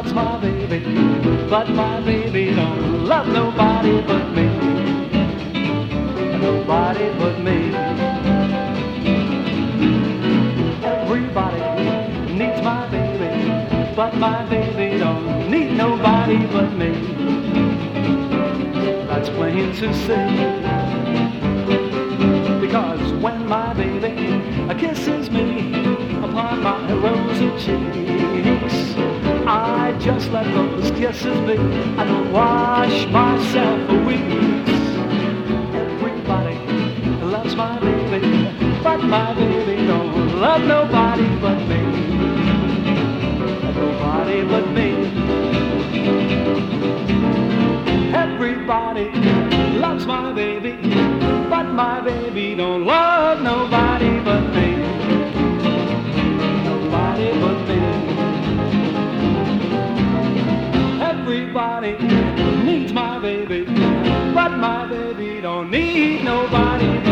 loves my baby, but my baby don't love nobody but me. Nobody but me. Everybody needs my baby, but my baby don't need nobody but me. That's plain to see. Because when my baby kisses me upon my rosy cheeks, I just let those kisses be. I don't wash myself for weeks. Everybody loves my baby, but my baby don't love nobody but me. Nobody but me. Everybody loves my baby, but my baby don't love nobody but me. Nobody but me. Everybody needs my baby, but my baby don't need nobody but me.